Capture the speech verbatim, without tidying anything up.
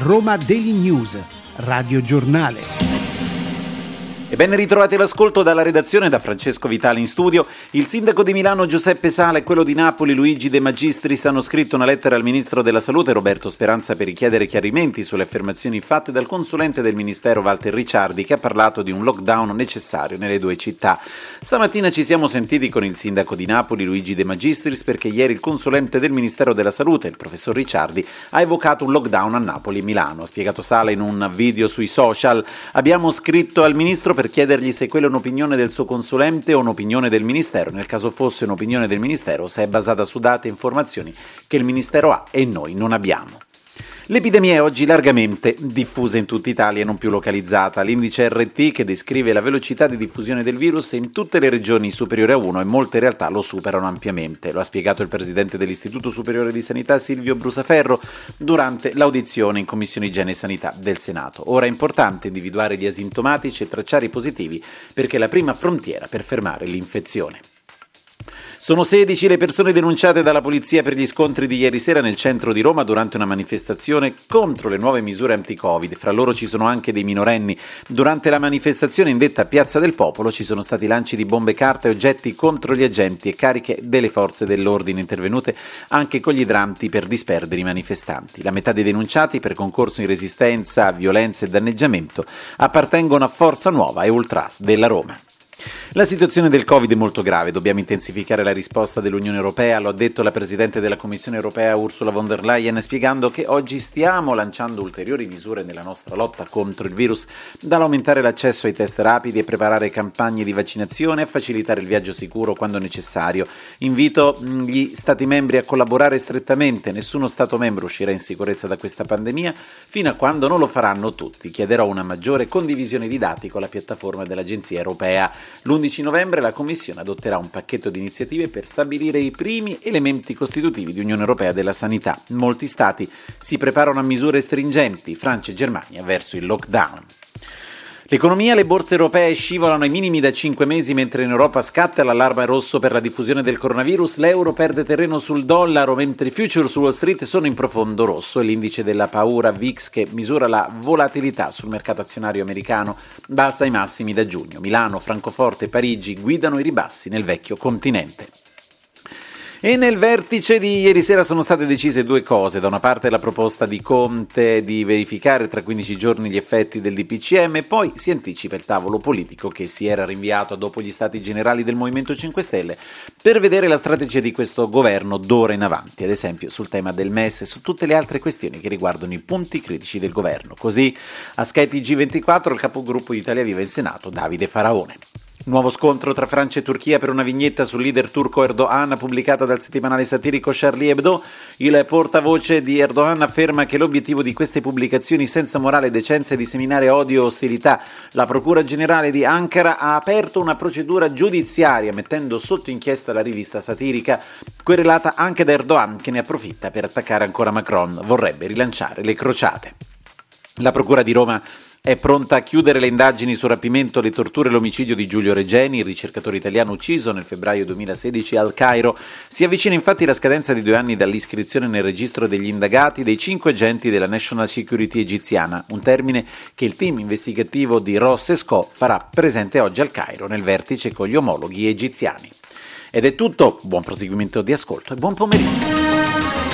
Roma Daily News, Radio Giornale. E ben ritrovati all'ascolto dalla redazione, da Francesco Vitali in studio. Il sindaco di Milano Giuseppe Sala e quello di Napoli Luigi De Magistris hanno scritto una lettera al ministro della Salute Roberto Speranza per richiedere chiarimenti sulle affermazioni fatte dal consulente del ministero Walter Ricciardi, che ha parlato di un lockdown necessario nelle due città. Stamattina ci siamo sentiti con il sindaco di Napoli Luigi De Magistris perché ieri il consulente del ministero della Salute, il professor Ricciardi, ha evocato un lockdown a Napoli e Milano. Ha spiegato Sala in un video sui social: abbiamo scritto al ministro per chiedergli se quella è un'opinione del suo consulente o un'opinione del Ministero. Nel caso fosse un'opinione del Ministero, se è basata su dati e informazioni che il Ministero ha e noi non abbiamo. L'epidemia è oggi largamente diffusa in tutta Italia e non più localizzata. L'indice R T, che descrive la velocità di diffusione del virus, è in tutte le regioni superiore a uno e molte realtà lo superano ampiamente. Lo ha spiegato il presidente dell'Istituto Superiore di Sanità Silvio Brusaferro durante l'audizione in Commissione Igiene e Sanità del Senato. Ora è importante individuare gli asintomatici e tracciare i positivi, perché è la prima frontiera per fermare l'infezione. Sono sedici le persone denunciate dalla polizia per gli scontri di ieri sera nel centro di Roma durante una manifestazione contro le nuove misure anti-Covid. Fra loro ci sono anche dei minorenni. Durante la manifestazione in detta Piazza del Popolo ci sono stati lanci di bombe carta e oggetti contro gli agenti e cariche delle forze dell'ordine intervenute anche con gli idranti per disperdere i manifestanti. La metà dei denunciati per concorso in resistenza, violenza e danneggiamento appartengono a Forza Nuova e Ultras della Roma. La situazione del Covid è molto grave, dobbiamo intensificare la risposta dell'Unione Europea, lo ha detto la Presidente della Commissione Europea Ursula von der Leyen, spiegando che oggi stiamo lanciando ulteriori misure nella nostra lotta contro il virus, dall'aumentare l'accesso ai test rapidi e preparare campagne di vaccinazione a facilitare il viaggio sicuro quando necessario. Invito gli Stati membri a collaborare strettamente, nessuno Stato membro uscirà in sicurezza da questa pandemia fino a quando non lo faranno tutti. Chiederò una maggiore condivisione di dati con la piattaforma dell'Agenzia Europea. L'undici novembre la Commissione adotterà un pacchetto di iniziative per stabilire i primi elementi costitutivi di Unione Europea della Sanità. Molti Stati si preparano a misure stringenti, Francia e Germania verso il lockdown. L'economia, le borse europee scivolano ai minimi da cinque mesi mentre in Europa scatta l'allarme rosso per la diffusione del coronavirus, l'euro perde terreno sul dollaro mentre i future su Wall Street sono in profondo rosso e l'indice della paura V I X, che misura la volatilità sul mercato azionario americano, balza ai massimi da giugno. Milano, Francoforte e Parigi guidano i ribassi nel vecchio continente. E nel vertice di ieri sera sono state decise due cose. Da una parte la proposta di Conte di verificare tra quindici giorni gli effetti del D P C M e poi si anticipa il tavolo politico che si era rinviato dopo gli stati generali del Movimento cinque Stelle per vedere la strategia di questo governo d'ora in avanti, ad esempio sul tema del M E S e su tutte le altre questioni che riguardano i punti critici del governo. Così a Sky T G ventiquattro il capogruppo di Italia Viva in Senato Davide Faraone. Nuovo scontro tra Francia e Turchia per una vignetta sul leader turco Erdogan pubblicata dal settimanale satirico Charlie Hebdo. Il portavoce di Erdogan afferma che l'obiettivo di queste pubblicazioni senza morale e decenza è disseminare odio e ostilità. La Procura Generale di Ankara ha aperto una procedura giudiziaria mettendo sotto inchiesta la rivista satirica, querelata anche da Erdogan, che ne approfitta per attaccare ancora Macron, vorrebbe rilanciare le crociate. La Procura di Roma è pronta a chiudere le indagini sul rapimento, le torture e l'omicidio di Giulio Regeni, il ricercatore italiano ucciso nel febbraio duemilasedici al Cairo. Si avvicina infatti la scadenza di due anni dall'iscrizione nel registro degli indagati dei cinque agenti della National Security egiziana, un termine che il team investigativo di Ross e Sco farà presente oggi al Cairo nel vertice con gli omologhi egiziani. Ed è tutto, buon proseguimento di ascolto e buon pomeriggio.